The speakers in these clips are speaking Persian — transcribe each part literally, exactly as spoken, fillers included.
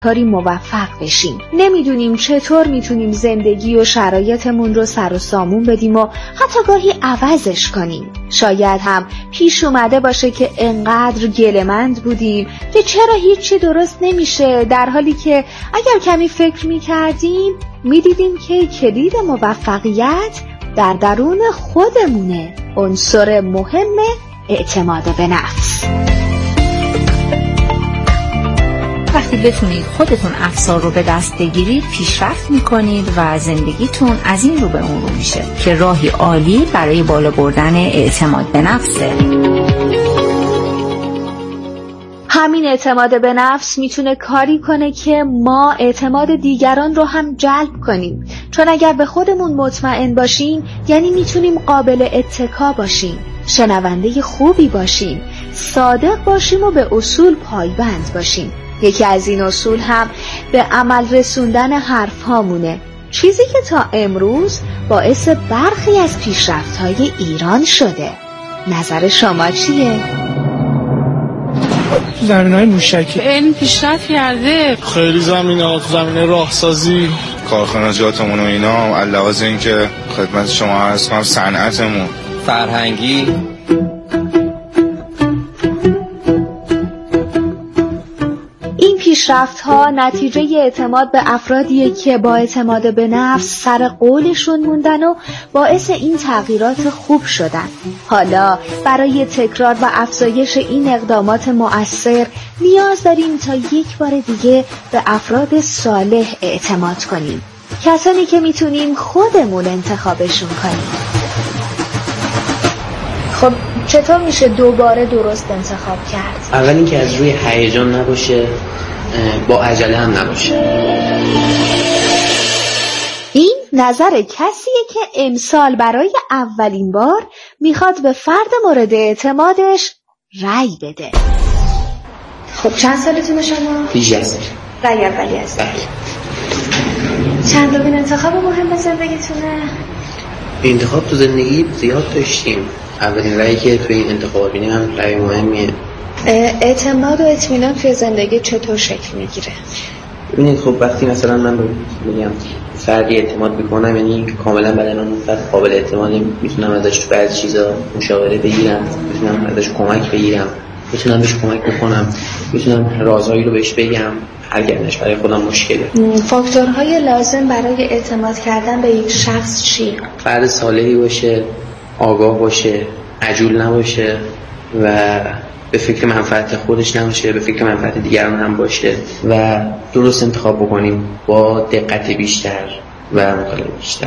کاری موفق بشیم. نمیدونیم چطور میتونیم زندگی و شرایطمون رو سر و سامون بدیم و حتی گاهی عوضش کنیم. شاید هم پیش اومده باشه که انقدر گله‌مند بودیم که چرا هیچی درست نمیشه، در حالی که اگر کمی فکر میکردیم میدیدیم که کلید موفقیت در درون خودمونه. عنصر مهم اعتماد به نفس. وقتی بتونید خودتون افسار رو به دست بگیرید پیشرفت میکنید و زندگیتون از این رو به اون رو میشه که راهی عالی برای بالا بردن اعتماد به نفسه. همین اعتماد به نفس میتونه کاری کنه که ما اعتماد دیگران رو هم جلب کنیم، چون اگر به خودمون مطمئن باشیم یعنی میتونیم قابل اتکا باشیم، شنونده خوبی باشیم، صادق باشیم و به اصول پایبند باشیم. یکی از این اصول هم به عمل رسوندن حرف هامونه، چیزی که تا امروز باعث برخی از پیشرفت‌های ایران شده. نظر شما چیه؟ تو زمین‌های موشکی علم پیشرفت کرده، خیلی زمینه‌ها، تو زمینه راهسازی، کارخانجاتمون و اینا، علاوه این که خدمت شما عرض کنم صنعتمون، فرهنگی. پیشرفت‌ها نتیجه اعتماد به افرادیه که با اعتماد به نفس سر قولشون موندن و باعث این تغییرات خوب شدن. حالا برای تکرار و افزایش این اقدامات مؤثر نیاز داریم تا یک بار دیگه به افراد صالح اعتماد کنیم، کسانی که میتونیم خودمون انتخابشون کنیم. خب چطور میشه دوباره درست انتخاب کرد؟ اول اینکه از روی هیجان نباشه، با عجله هم نباشه. این نظر کسیه که امسال برای اولین بار میخواد به فرد مورد اعتمادش رأی بده. خب چند سالتونه شما؟ هجده سال. رأی اولی هست. بله. چندمین انتخاب مهم زندگیتونه؟ انتخاب تو زندگی زیاد داشتیم. اولین رأیی که توی این انتخاب بینیم هم رأی مهمیه. اعتماد و اطمینان توی زندگی چطور شکل میگیره؟ ببینید خب وقتی مثلا من میگم فردی اعتماد میکنم، یعنی کاملا برای من فرد قابل اعتماده، میتونم ازش تو بعضی چیزا مشاوره بگیرم، میتونم ازش کمک بگیرم، میتونم بهش کمک بکنم، میتونم رازهایی رو بهش بگم اگرش برای خودم مشکله. فاکتورهای لازم برای اعتماد کردن به یک شخص چی؟ فرد صالحی باشه، آگاه باشه، عجول نباشه و به فکر منفعت خودش نباشه، به فکر منفعت دیگران هم باشه و درست انتخاب بکنیم با دقت بیشتر و مطالعه بیشتر.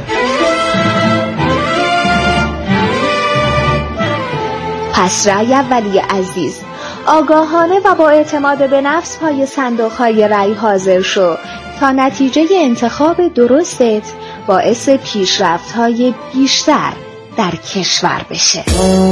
پس رأی اولی عزیز، آگاهانه و با اعتماد به نفس پای صندوق‌های رأی حاضر شو تا نتیجه انتخاب درستت باعث پیشرفت‌های بیشتر در کشور بشه.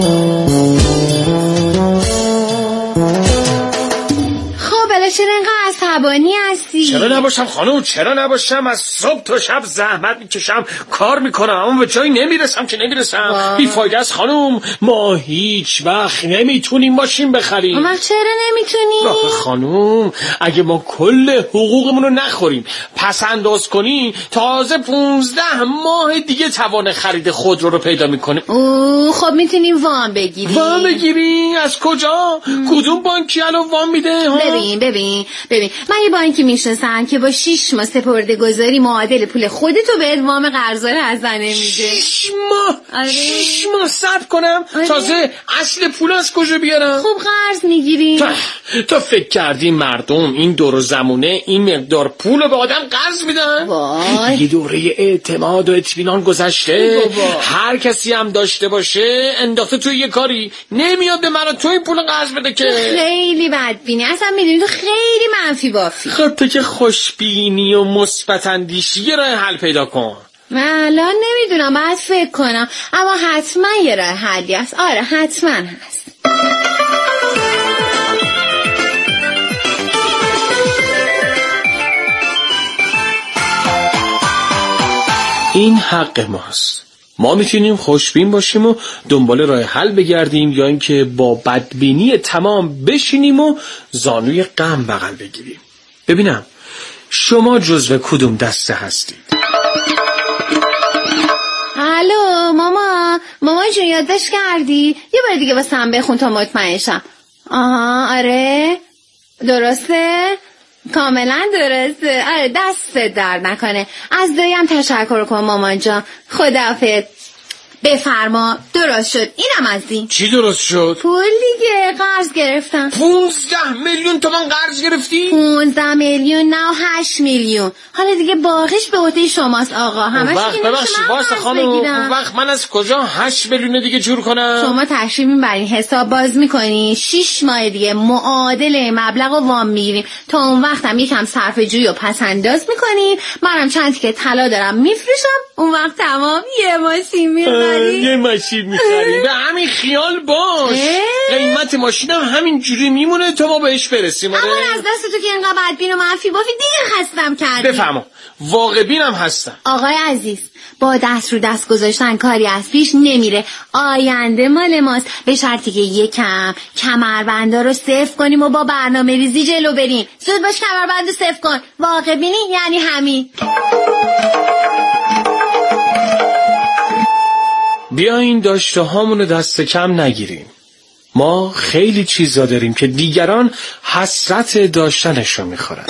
چرا اینقدر عصبانی هستی؟ چرا نباشم خانم، چرا نباشم؟ از صبح تا شب زحمت میکشم، کار میکنم اما به جایی نمیرسم که نمیرسم. بی فایده است خانم، ما هیچ وقت نمیتونیم ماشین بخریم. اما چرا نمیتونیم؟ آخه خانم اگه ما کل حقوقمون رو نخوریم پس انداز کنیم، تازه پونزده ماه دیگه توان خرید خودرو رو پیدا میکنیم. اوه خب میتونیم وام بگیریم. وام بگیریم؟ از کجا؟ کدوم بانکی الان وام میده؟ ببین ببین ببین من یه بانکی میشناسم که با شیش ماه سپرده گذاری معادل پول خودتو بهت وام قرضا رو هزینه میده. شیش ماه؟ آره. شیش ماه صبر کنم؟ آره. تازه اصل پول از کجا بیارم؟ خب قرض میگیریم. تا, تا فکر کردی مردم این دور زمونه این مقدار پول به آدم قرض میدن؟ وای یه دوره اعتماد و اطمینان گذشته. هر کسی هم داشته باشه انداخته توی یه کاری، نمیاد به من توی پول قرض بده که. خیلی بدبینی، اصلا میدونی تو خیلی منفی بافی. خب تو که خوشبینی و مثبت اندیشی یه راه حل پیدا کن. من الان نمیدونم، باید فکر کنم، اما حتما یه راه حلی هست. آره حتما هست. این حق ماست. ما میتونیم خوشبین باشیم و دنبال راه حل بگردیم، یا اینکه با بدبینی تمام بشینیم و زانوی غم بغل بگیریم. ببینم شما جزو کدوم دسته هستید؟ الو ماما ماما جون یادداشت کردی؟ یه بار دیگه واسم بخون تا مطمئن شم. آها آره درسته؟ کاملا درسته. آره دست درد نکنه. از دایم تشکر کن مامان جان. خداحافظ. بفرما. درست شد. اینم از این. چی درست شد؟ پول دیگه قرض گرفتم. پونزده میلیون تومان قرض گرفتی؟ پونزده میلیون نه هشت میلیون. حالا دیگه باقیش به عهده شماست آقا. همش دیگه ببخشید واسه خانم اون وقت من از کجا هشت میلیون دیگه جور کنم؟ شما تشریف بر این حساب باز میکنی شش ماه دیگه معادل مبلغ و وام میگیریم. تا اون وقت هم یکم صرفه جویی و پس انداز میکنیم. منم چند تیکه طلا دارم میفروشم. اون وقت تمام یه ماشین میخریم. یه ماشین میخریم. به همین خیال باش. قیمت ماشینم همین جوری میمونه تا ما بهش برسیم. اما از دست تو که اینقدر بدبین و منفی بافی دیگه خستم کردی. بفهمم واقع بینم هستم. آقای عزیز با دست رو دست گذاشتن کاری از پیش نمیره. آینده مال ماست. به شرطی که یکم کمربندا رو صفر کنیم و با برنامه ریزی جلو بریم. زود باش کمربندو صفر کن. واقع بینی یعنی همین. بیاین داشته هامونو دست کم نگیریم. ما خیلی چیزا داریم که دیگران حسرت داشتنشو میخورن.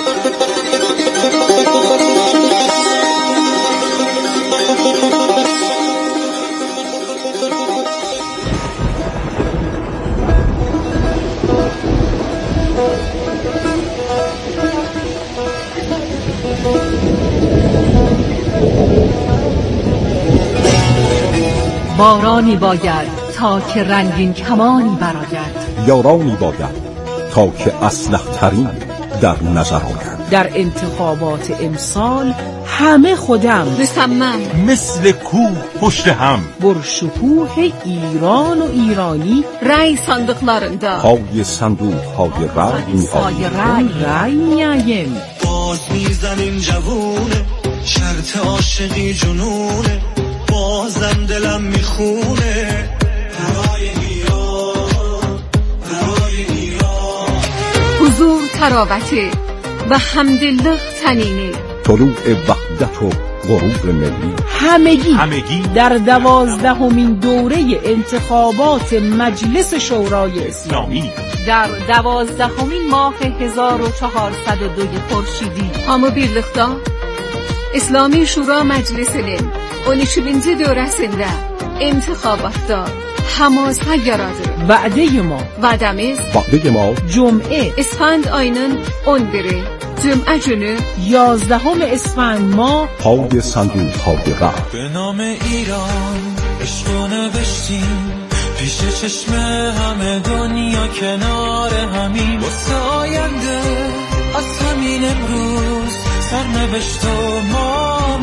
بارانی باید تا که رنگین کمانی برآید، یارانی باید تا که اصلح ترین در نظر آید. در انتخابات امسال همه خودم بسمم مثل کوه پشت هم برشکوه ایران و ایرانی رای صندوقlarında پای صندوق های رای می پای رای رای میاییم. باز میزنیم جوونه شرط عاشقی جنونه بازم دلم میخونه رای ایران رای ایران حضور تراوته و حمدالله تنینه طلوع وحدت و غرور ملی همگی, همگی در دوازدهمین دوره انتخابات مجلس شورای اسلامی در دوازدهمین ماه هزار و چهارصد و دو خورشیدی Ama birlikte İslami Şura Meclisi'nin on ikinci dövrəsində انتخاباتda hamasa yaradır. وعده ما Vədəmiz وعده ما جمعه اسفند ayının on biri Cümə günü یازدهم اسفند ماه پای صندوق های رای. به نام ایران عشق و نوشتیم پیش چشم همه دنیا کنار همین واسه آینده از همین امروز سرنوشت و ما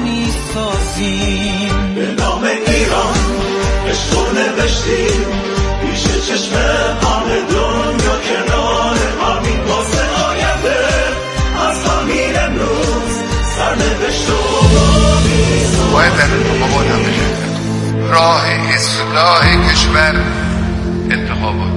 میسازیم. به نام ایران عشق و نوشتیم پیش چشم همه دنیا کنار همین واسه آینده از همین امروز سرنوشت و ما میسازیم. باید در انتخابات هم بشه راه اصلاح کشور انتخابات.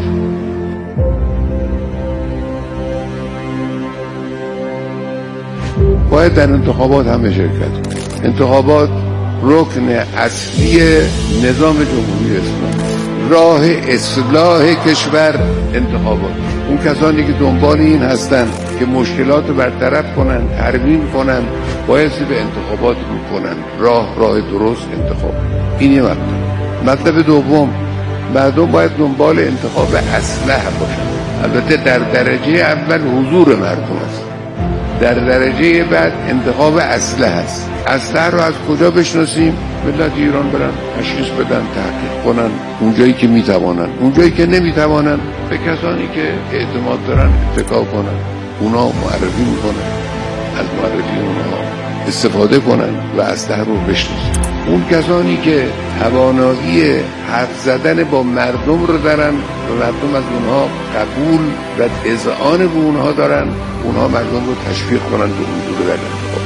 باید در انتخابات هم شرکت کنیم. انتخابات رکن اصلی نظام جمهوری اسلامی. راه اصلاح کشور انتخابات. اون کسانی که دنبال این هستن که مشکلات رو برطرف کنن ترمیم کنن بایستی به انتخابات رو کنن. راه راه درست انتخاب. این یه مطلب. مطلب دوم مردم باید دنبال انتخاب اصلح باشن. البته در درجه اول حضور مردم است، در درجه بعد انتخاب اصلح است. اصلح رو از کجا بشناسیم؟ ملت ایران برن تشخیص بدن تحقیق کنن اونجایی که میتوانن، اونجایی که نمیتوانن به کسانی که اعتماد دارن اتکا کنن، اونا معرفی میکنن، از معرفی اونها استفاده کنن و اصلح رو بشناسن. اون کسانی که توانایی حرف زدن با مردم رو دارن و مردم از اونها قبول و اذعان به اونها دارن، اونها مردم رو تشویق کنن به حضور در انتخاب.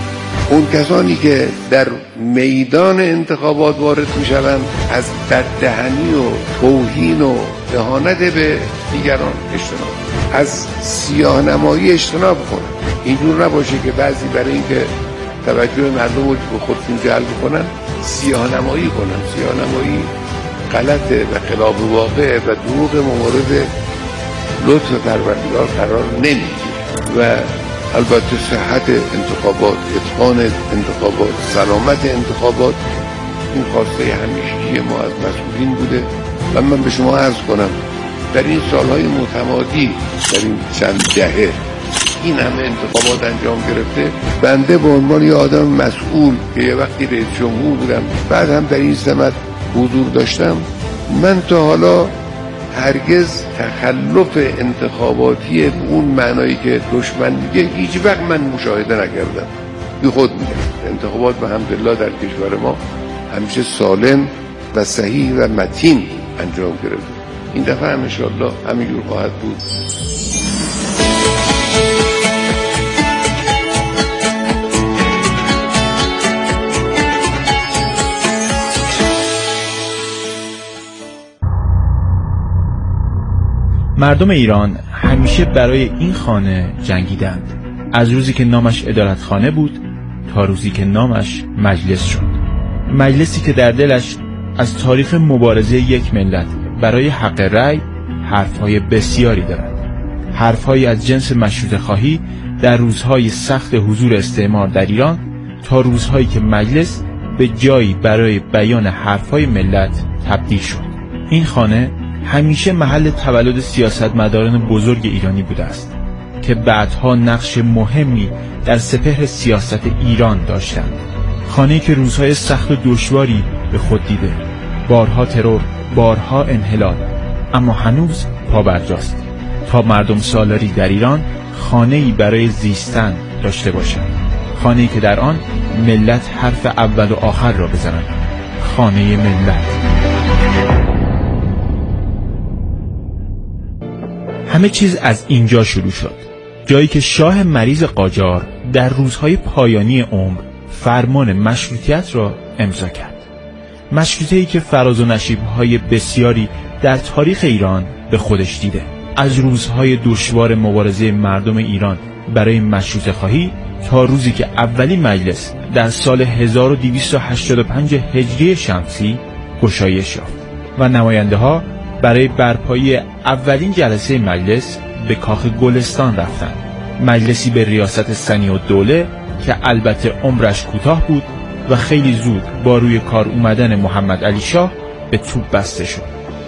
اون کسانی که در میدان انتخابات وارد می شوند از بددهنی و توهین و اهانت به دیگران اجتناب، از سیاه نمایی اجتناب کنند. اینجور نباشه که بعضی برای اینکه توجه مردم رو به خودشون جلب کنن سیاه نمایی کنن. سیاه نمایی غلطه و خلاف واقع و دروغ مورد لطف پروردگار قرار نمیگیره. و البته صحت انتخابات، اتقان انتخابات، سلامت انتخابات این خواسته همیشگی ما از مسئولین بوده. و من به شما عرض کنم در این سالهای متمادی، در این چند دهه این همه انتخابات انجام گرفته، بنده به عنوان یه آدم مسئول که یه وقتی رئیس جمهور بودم بعد هم در این سمت حضور داشتم، من تا حالا هرگز تخلف انتخاباتی به اون معنایی که دشمن میگه هیچ وقت من مشاهده نکردم. بی خود میگم انتخابات به حمدالله در کشور ما همیشه سالم و صحیح و متین انجام گرفته. این دفعه هم انشاءالله همینجور خواهد بود. مردم ایران همیشه برای این خانه جنگیدند، از روزی که نامش عدالتخانه بود تا روزی که نامش مجلس شد. مجلسی که در دلش از تاریخ مبارزه یک ملت برای حق رأی حرفهای بسیاری دارد، حرفهایی از جنس مشروطه خواهی در روزهای سخت حضور استعمار در ایران تا روزهایی که مجلس به جایی برای بیان حرفهای ملت تبدیل شد. این خانه همیشه محل تولد سیاستمداران بزرگ ایرانی بوده است که بعدها نقش مهمی در سپهر سیاست ایران داشتند. خانه‌ای که روزهای سخت و دشواری به خود دیده، بارها ترور، بارها انحلال، اما هنوز پابرجاست تا مردم سالاری در ایران خانه‌ای برای زیستن داشته باشند، خانه‌ای که در آن ملت حرف اول و آخر را بزنند، خانه ملت. همه چیز از اینجا شروع شد، جایی که شاه مریض قاجار در روزهای پایانی عمر فرمان مشروطیت را امضا کرد. مشروطه‌ای که فراز و نشیب‌های بسیاری در تاریخ ایران به خودش دیده، از روزهای دشوار مبارزه مردم ایران برای مشروطه خواهی تا روزی که اولین مجلس در سال هزار و دویست و هشتاد و پنج هجری شمسی گشایش یافت و نماینده ها برای برپایی اولین جلسه مجلس به کاخ گلستان رفتند. مجلسی به ریاست سنی الدوله که البته عمرش کوتاه بود و خیلی زود با روی کار اومدن محمد علی شاه به توپ بسته شد.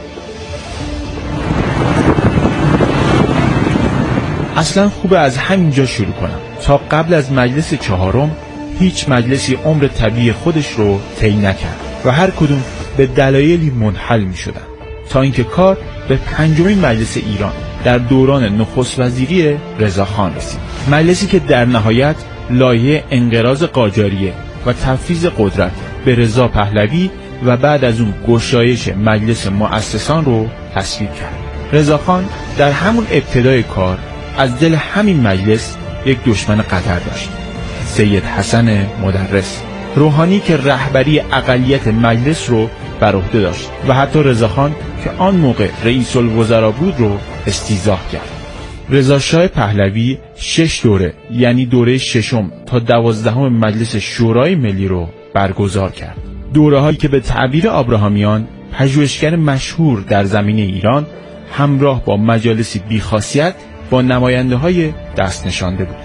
اصلا خوبه از همینجا شروع کنم. تا قبل از مجلس چهارم هیچ مجلسی عمر طبیعی خودش رو طی نکرد و هر کدوم به دلایلی منحل می شدن تا اینکه کار به پنجمین مجلس ایران در دوران نخست وزیری رضاخان رسید. مجلسی که در نهایت لایحه انقراض قاجاریه و تفویض قدرت به رضا پهلوی و بعد از اون گشایش مجلس مؤسسان رو تصویب کرد. رضاخان در همون ابتدای کار از دل همین مجلس یک دشمن قطر داشت، سید حسن مدرس، روحانی که رهبری اقلیت مجلس رو بر عهده داشت و حتی رضاخان که آن موقع رئیس الوزراء بود رو استیضاح کرد. رضا شاه پهلوی شش دوره، یعنی دوره ششم تا دوازدهم مجلس شورای ملی رو برگزار کرد. دوره هایی که به تعبیر آبراهامیان پژوهشگر مشهور در زمینه ایران همراه با مجالسی بیخاصیت با نماینده های دست نشانده بود.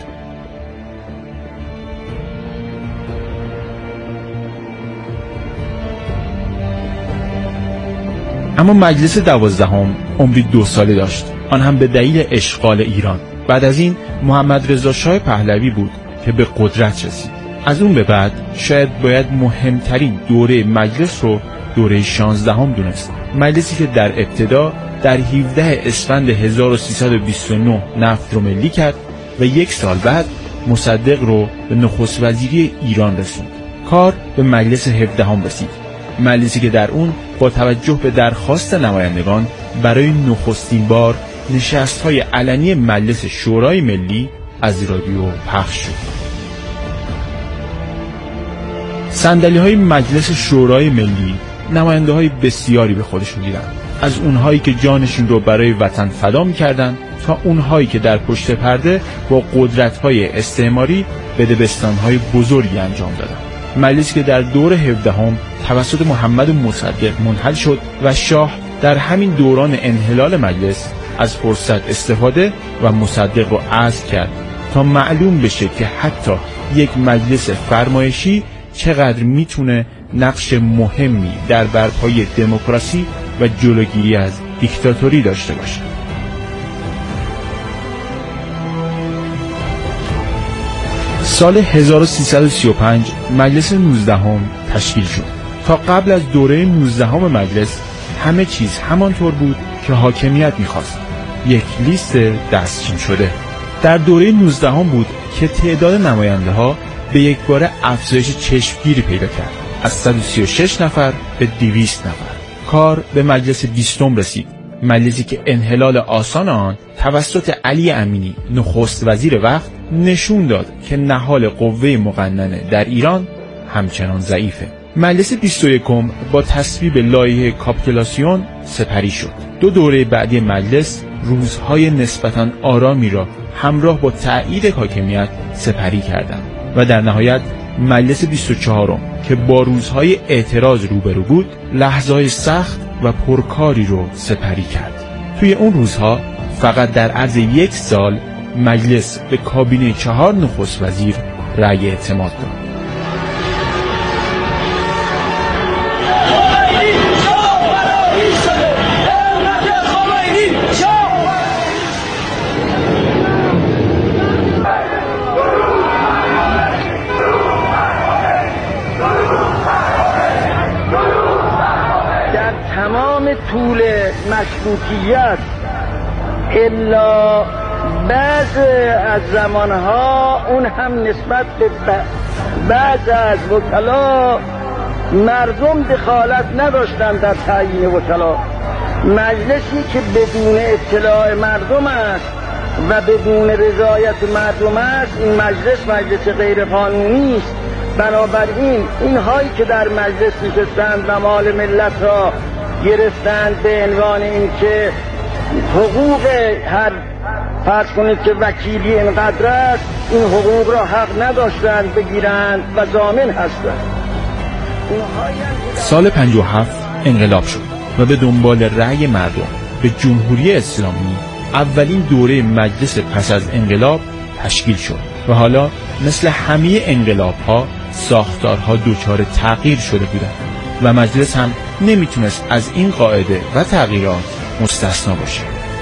اما مجلس دوازدهم عمری دو ساله داشت، آن هم به دلیل اشغال ایران. بعد از این محمد رضا شاه پهلوی بود که به قدرت رسید. از اون به بعد شاید باید مهمترین دوره مجلس رو دوره شانزدهم دونست. مجلسی که در ابتدا در هفدهم اسفند هزار و سیصد و بیست و نه نفت رو ملی کرد و یک سال بعد مصدق رو به نخست وزیری ایران رسوند. کار به مجلس هفدهم رسید، مجلسی که در اون با توجه به درخواست نمایندگان برای نخستین بار نشست‌های علنی مجلس شورای ملی از رادیو پخش شد. صندلی های مجلس شورای ملی نماینده های بسیاری به خودشون دیدن، از اونهایی که جانشون رو برای وطن فدا می‌کردن تا اونهایی که در پشت پرده با قدرت‌های استعماری بدبستان‌های بزرگی انجام دادن. مجلسی که در دور هفدهم توسط محمد مصدق منحل شد و شاه در همین دوران انحلال مجلس از فرصت استفاده و مصدق رو عزل کرد تا معلوم بشه که حتی یک مجلس فرمایشی چقدر میتونه نقش مهمی در برپایی دموکراسی و جلوگیری از دیکتاتوری داشته باشه. سال هزار و سیصد و سی و پنج مجلس نوزدهم تشکیل شد. تا قبل از دوره نوزدهم مجلس همه چیز همانطور بود که حاکمیت می‌خواست. یک لیست دستچین شده. در دوره نوزدهم بود که تعداد نماینده‌ها به یک باره افزایش چشمگیری پیدا کرد. از صد و سی و شش نفر به دویست نفر. کار به مجلس بیستم رسید. مجلسی که انحلال آسان آن توسط علی امینی نخست وزیر وقت نشون داد که نهال قوه مقننه در ایران همچنان ضعیفه. مجلس بیست و یکم با تصویب لایحه کاپیتولاسیون سپری شد. دو دوره بعدی مجلس روزهای نسبتاً آرامی را همراه با تأیید حاکمیت سپری کردند و در نهایت مجلس بیست و چهارم که با روزهای اعتراض روبرو بود لحظه‌های سخت و پرکاری رو سپری کرد. توی اون روزها فقط در عرض یک سال مجلس به کابینه چهار نخست وزیر رأی اعتماد داد. طول مشروطیت الا بعض از زمانها اون هم نسبت به بعض از وکلا مردم دخالت نداشتن در تعیین وکلا. مجلسی که بدون اطلاع مردم است و بدون رضایت مردم است این مجلس مجلس غیر قانونی است. بنابراین اینهایی که در مجلس نشستند و مال ملت را گرفتند به عنوان اینکه حقوق هر فرض کنید که وکیلی اینقدر است این حقوق را حق نداشتند بگیرند و ضامن هستند. سال پنجاه و هفت انقلاب شد و به دنبال رأی مردم به جمهوری اسلامی اولین دوره مجلس پس از انقلاب تشکیل شد و حالا مثل همه انقلاب ها ساختارها دچار تغییر شده بودند و مجلس هم نمیتونست از این قاعده و تغییرات مستثنا باشه.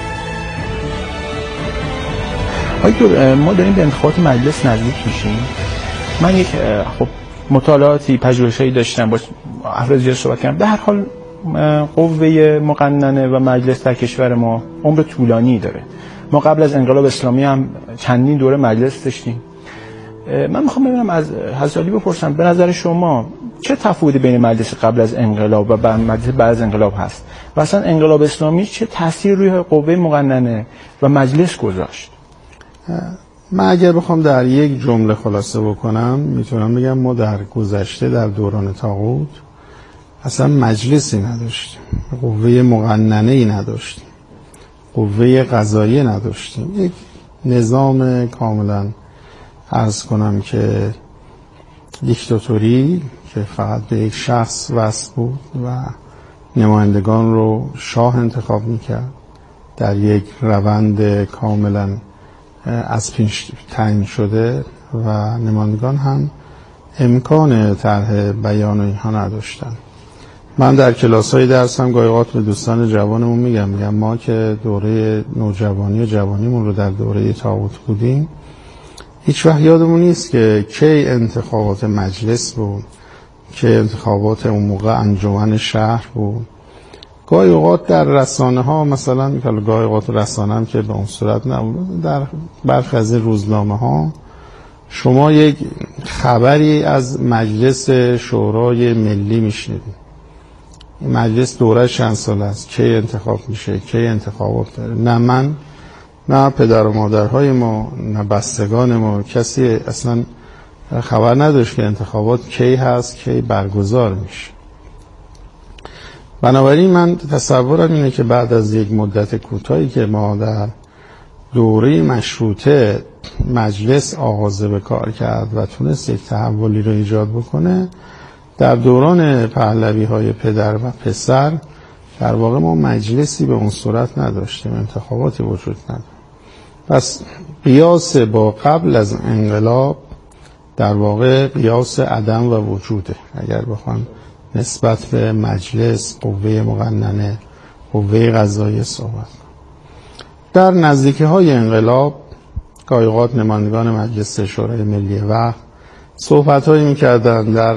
آقای ما داریم به انتخابات مجلس نزدیک میشیم. من یک خب مطالعاتی پژوهشی داشتم با افراد زیاد صحبت کردم. به هر حال قوه مقننه و مجلس در کشور ما عمر طولانی داره. ما قبل از انقلاب اسلامی هم چندین دوره مجلس داشتیم. من میخوام ببینم از حضرت علی بپرسم به نظر شما چه تفاوتی بین مجلس قبل از انقلاب و مجلس بعد از انقلاب هست و اصلا انقلاب اسلامی چه تأثیر روی قوه مقننه و مجلس گذاشت؟ من اگر بخوام در یک جمله خلاصه بکنم میتونم بگم ما در گذشته در دوران طاغوت اصلا مجلسی نداشتیم، قوه مقننه‌ای نداشتیم، قوه قضاییه نداشتیم، یک نظام کاملا عرض کنم که دیکتاتوری که فقط به یک شخص وصل بود و نمایندگان رو شاه انتخاب میکرد در یک روند کاملا از پیش تعیین شده و نمایندگان هم امکان طرح بیان و اینها نداشتن. من در کلاس‌های درسم گاهی اوقات به دوستان جوانمون میگم میگم ما که دوره نوجوانی و جوانیمون رو در دوره طاغوت بودیم هیچ وقت یادمون نیست که کی انتخابات مجلس بود، که انتخابات اون موقع انجمن شهر بود. گاهی اوقات در رسانه ها مثلا میگم گاهی اوقات رسانه هم که به اون صورت نبود، در برخی از روزنامه ها شما یک خبری از مجلس شورای ملی میشنیدید. این مجلس دوره چند سال است، کی انتخاب میشه، کی انتخابات داره. نه من نه پدر و مادرهای ما نه بستگان ما کسی اصلا خبر نداشت که انتخابات کی هست، کی برگزار میشه. بنابراین من تصورم اینه که بعد از یک مدت کوتاهی که ما در دوره مشروطه مجلس آغاز به کار کرد و تونست یک تحولی رو ایجاد بکنه، در دوران پهلوی های پدر و پسر در واقع ما مجلسی به اون صورت نداشتیم، انتخاباتی وجود نداشت. پس قیاس با قبل از انقلاب در واقع قیاس عدم و وجوده. اگر بخوام نسبت به مجلس، قوه مقننه، قوه قضاییه صحبت، در نزدیکی های انقلاب گاهی اوقات نمایندگان مجلس شورای ملی وقت صحبت هایی میکردن، در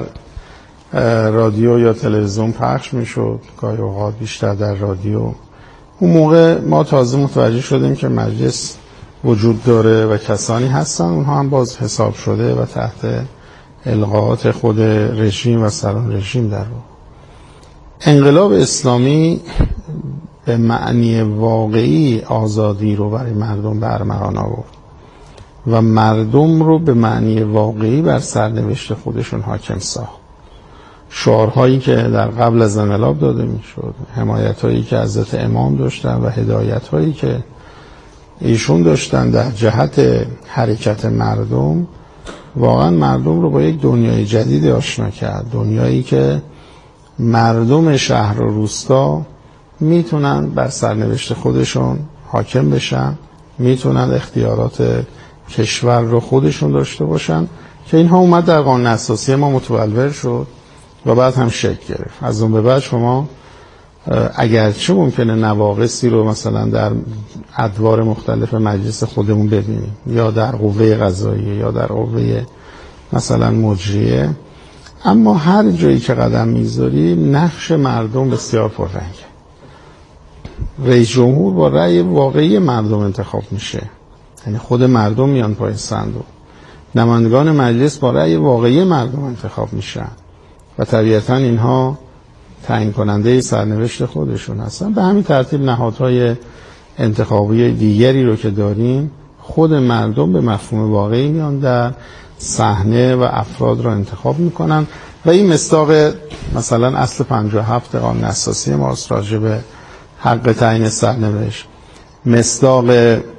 رادیو یا تلویزیون پخش میشد، گاهی اوقات بیشتر در رادیو. اون موقع ما تازه متوجه شدیم که مجلس وجود داره و کسانی هستن، اونها هم باز حساب شده و تحت القاءات خود رژیم و سران رژیم در رو. انقلاب اسلامی به معنی واقعی آزادی رو برای مردم به ارمغان آورد و مردم رو به معنی واقعی بر سرنوشت خودشون حاکم ساخت. شعارهایی که در قبل از انقلاب داده میشد، حمایت‌هایی که حضرت امام داشتن و هدایت‌هایی که ایشون داشتن در جهت حرکت مردم، واقعا مردم رو با یک دنیای جدید آشنا کرد. دنیایی که مردم شهر و روستا میتونن بر سرنوشت خودشون حاکم بشن، میتونن اختیارات کشور رو خودشون داشته باشن، که اینها اومد در قانون اساسی ما متبلور شد و بعد هم شکل گرفت. از اون به بعد شما اگرچه ممکنه نواقصی رو مثلا در ادوار مختلف مجلس خودمون ببینیم، یا در قوه قضاییه یا در قوه مثلا مجریه، اما هر جایی که قدم میذاری نقش مردم بسیار پررنگه. رئیس جمهور با رأی واقعی مردم انتخاب میشه، یعنی خود مردم میان پای صندوق. نمایندگان مجلس با رأی واقعی مردم انتخاب میشن و طبیعتا اینها تعیین کننده سرنوشت خودشون هستن. به همین ترتیب نهادهای انتخابی دیگری رو که داریم، خود مردم به مفهوم واقعی میان در صحنه و افراد رو انتخاب میکنن و این مصداق مثلا اصل پنجاه و هفت قانون اساسی ماست راجع به حق تعیین سرنوشت، مصداق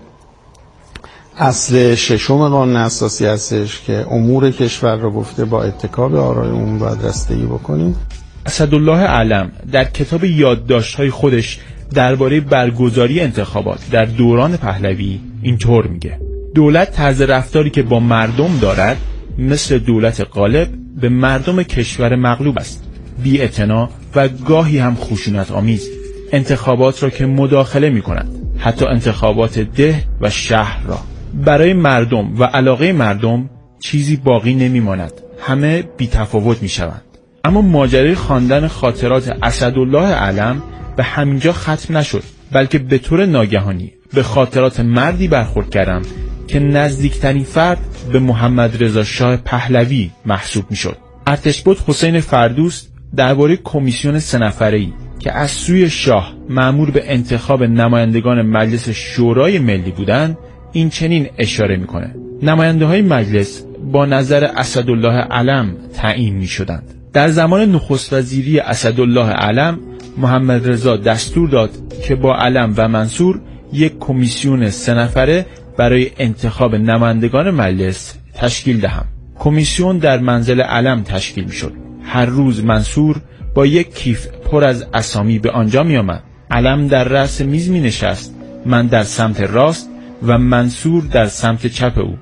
اصل ششم قانون اساسی هستش که امور کشور رو گفته با اتکا به آرای عمومی باید رسیدگی بکنیم. اسدالله علم در کتاب یادداشت‌های خودش درباره برگزاری انتخابات در دوران پهلوی اینطور میگه: دولت طرز رفتاری که با مردم دارد مثل دولت غالب به مردم کشور مغلوب است، بی‌اعتنا و گاهی هم خشونت آمیز. انتخابات را که مداخله می‌کند، حتی انتخابات ده و شهر را. برای مردم و علاقه مردم چیزی باقی نمی‌ماند، همه بی‌تفاوت می‌شوند. اما ماجرای خواندن خاطرات اسدالله علم به همینجا ختم نشد، بلکه به طور ناگهانی به خاطرات مردی برخورد کردم که نزدیکترین فرد به محمد رضا شاه پهلوی محسوب میشد. ارتشبد حسین فردوست درباره کمیسیون سه نفره‌ای که از سوی شاه مأمور به انتخاب نمایندگان مجلس شورای ملی بودند این چنین اشاره میکنه: نماینده های مجلس با نظر اسدالله علم تعیین میشدند. در زمان نخست وزیری اسدالله علم محمد رضا دستور داد که با علم و منصور یک کمیسیون سه نفره برای انتخاب نمایندگان مجلس تشکیل دهم. کمیسیون در منزل علم تشکیل میشد. هر روز منصور با یک کیف پر از اسامی به آنجا می آمد. علم در رأس میز می نشست، من در سمت راست و منصور در سمت چپ او.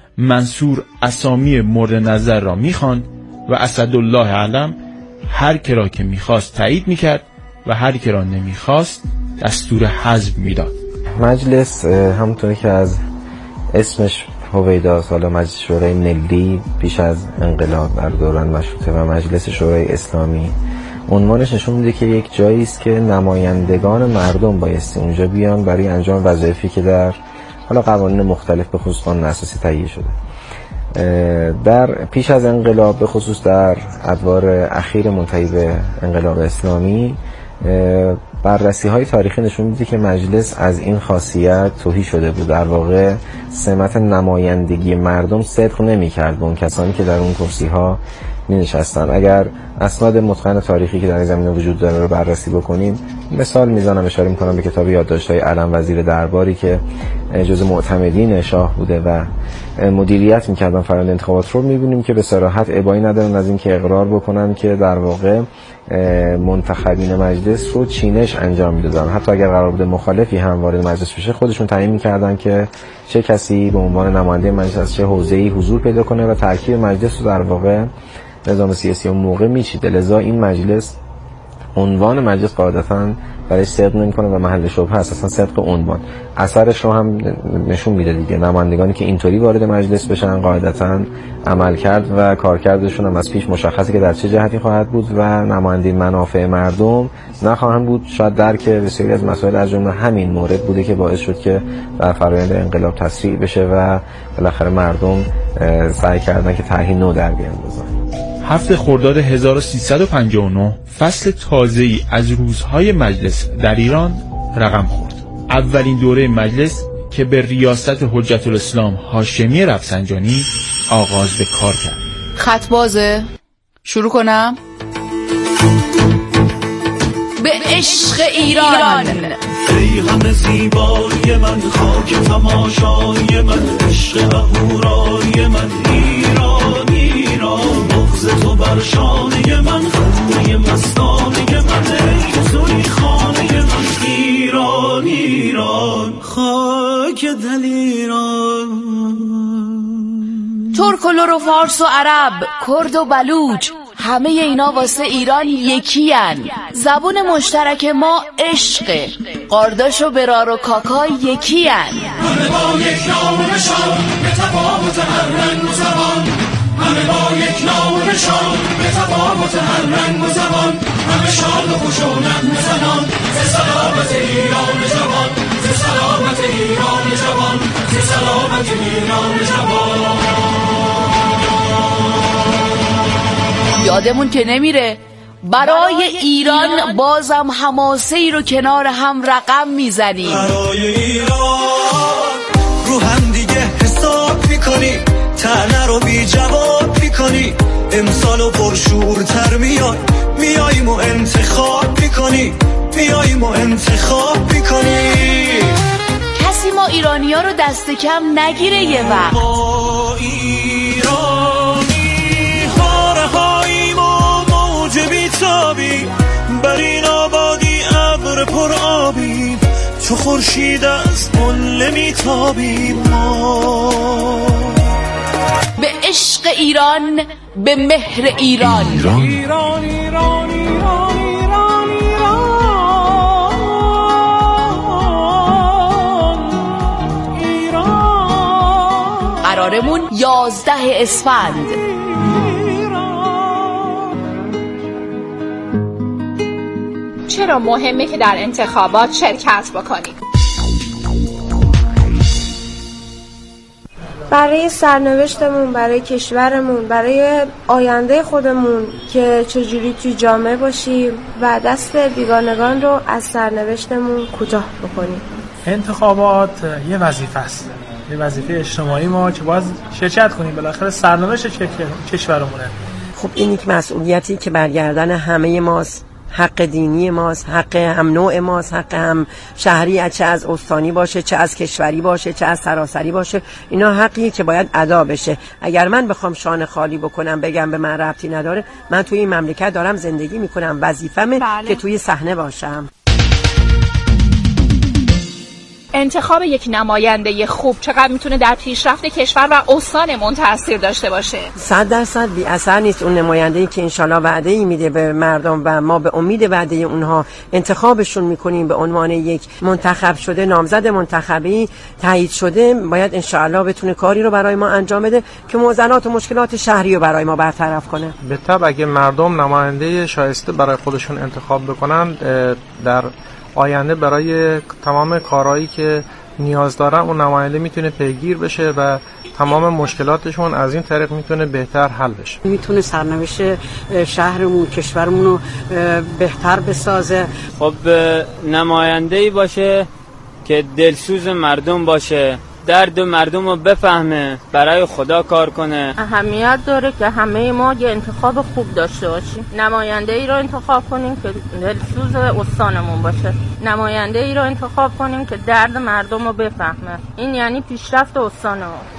منصور اسامی مورد نظر را می خواند و اسدالله علم هر که را که می خواست تایید می کرد و هر که را نمی خواست دستور حذف می داد. مجلس همونطوری که از اسمش هویداست، حالا مجلس شورای ملی پیش از انقلاب در دوران مشروطه و مجلس شورای اسلامی، عنوانش نشون میده که یک جایی است که نمایندگان مردم بایستی اونجا بیان برای انجام وظایفی که در حالا قوانین مختلف به خصوص قانون اساسی تهیه شده. در پیش از انقلاب به خصوص در ادوار اخیر منتهی به انقلاب اسلامی بررسی های تاریخی نشون میده که مجلس از این خاصیت تهی شده بود. در واقع سمت نمایندگی مردم صدق نمی‌کرد به اون کسانی که در اون کرسی ها می‌نشستن. اگر اسناد متقن تاریخی که در این زمینه وجود داره رو بررسی بکنیم، مثال میزنم، اشاره میکنم به کتاب یادداشت‌های علم وزیر درباری که جزء معتمدین شاه بوده و مدیریت میکردن فرآیند انتخابات رو، میبینیم که به صراحت ابایی ندارن از این که اقرار بکنن که در واقع منتخبین مجلس رو چینش انجام میدادن. حتی اگر قرار بوده مخالفی هم وارد مجلس بشه، خودشون تعیین میکردن که چه کسی به عنوان نماینده مجلس از چه حوزه‌ای حضور پیدا کنه و ترکیب مجلس رو در واقع نظام سیاسی اون موقع میچیده. لذا این مجلس، عنوان مجلس قاعدتاً برای صدق نمی‌کنه و محل شبهه است، اصلا صدق عنوان. اثرش رو هم نشون میده دیگه. نمایندگانی که اینطوری وارد مجلس بشن قاعدتاً عمل کرد و کارکردشون هم از پیش مشخصه که در چه جهتی خواهد بود و نمایندگی منافع مردم نخواهند بود. شاید درک بسیاری از مسائل از جمله همین مورد بوده که باعث شد که در فرآیند انقلاب تسریع بشه و بالاخره مردم سعی کردن که طرحی نو در بیاندازن. هفت خرداد هزار و سیصد و پنجاه و نه فصل تازه‌ای از روزهای مجلس در ایران رقم خورد. اولین دوره مجلس که به ریاست حجت الاسلام هاشمی رفسنجانی آغاز به کار کرد. خط بازه؟ شروع کنم؟ به عشق ایران. ای همه زیبایی من، خاک تماشای من، عشق اهورای من، ایران ایران، بغض تو بر شانه من، خونه مستانه من، ای توی خانه من، ایران ایران، خاک دل ایران. ترک و لر و فارس و عرب، کرد و بلوچ، همه اینا واسه ایران یکی هن. زبون مشترک ما عشقه. قارداش و برار و کاکا یکی هن. همه با یک نام و نشان، به تفاوت هر رنگ و زبان. همه با یک نام و نشان، به تفاوت هر رنگ و زبان. همه شاد و خوش و نغمه زنان، ز سلامت ایران جوان، ز سلامت ایران جوان، ز سلامت ایران جوان. یادمون که نمیره برای ایران بازم حماسه ای رو کنار هم رقم میزنیم. برای ایران رو هم دیگه حساب میکنی، تنه رو بی جواب میکنی، امسالو پرشورتر میای، میاییم و انتخاب میکنی، میاییم و انتخاب میکنی. کسی ما ایرانی ها رو دست کم نگیره یه وقت. ما ایرانی هاره هاییم و موج بیتابی، بر این آبادی ابر پر آبی، چو خورشید از قله میتابیم ما. به عشق ایران، به مهر ایران. ایران ایران ایران ایران ایران ایران ایران. قرارمون یازده اسفند. چرا مهمه که در انتخابات شرکت بکنیم؟ برای سرنوشتمون، برای کشورمون، برای آینده خودمون که چجوری توی جامعه باشیم و دست بیگانگان رو از سرنوشتمون کوتاه بکنیم. انتخابات یه وظیفه است، یه وظیفه اجتماعی ما که باید شرکت کنیم، بالاخره سرنوشت کشورمونه. خب این یک مسئولیتی که برگردن همه ماست، حق دینی ماست، حق هم نوع ماست، حق هم شهری، چه از استانی باشه، چه از کشوری باشه، چه از سراسری باشه. اینا حقیه که باید ادا بشه. اگر من بخوام شانه خالی بکنم بگم به من ربطی نداره، من توی این مملکت دارم زندگی میکنم، وظیفمه بله. که توی صحنه باشم. انتخاب یک نماینده خوب چقدر میتونه در پیشرفت کشور و استانمون تاثیر داشته باشه؟ صد درصد بی اثر نیست. اون نماینده‌ای که انشالله وعده‌ای میده به مردم و ما به امید وعده اونها انتخابشون میکنیم به عنوان یک منتخب شده، نامزد منتخبی تایید شده، باید انشالله بتونه کاری رو برای ما انجام بده که معضلات و مشکلات شهری رو برای ما برطرف کنه. به طبع اگه مردم نماینده شایسته برای خودشون انتخاب بکنن، در آینده برای تمام کارهایی که نیاز دارن اون نماینده میتونه پیگیر بشه و تمام مشکلاتشون از این طریق میتونه بهتر حل بشه. میتونه سرنوشت شهرمون کشورمون رو بهتر بسازه. خب نماینده‌ای باشه که دلسوز مردم باشه، درد مردم رو بفهمه، برای خدا کار کنه. اهمیت داره که همه ما یه انتخاب خوب داشته باشیم. نماینده ای رو انتخاب کنیم که دلسوز استانمون باشه. نماینده ای رو انتخاب کنیم که درد مردم رو بفهمه. این یعنی پیشرفت استان ما.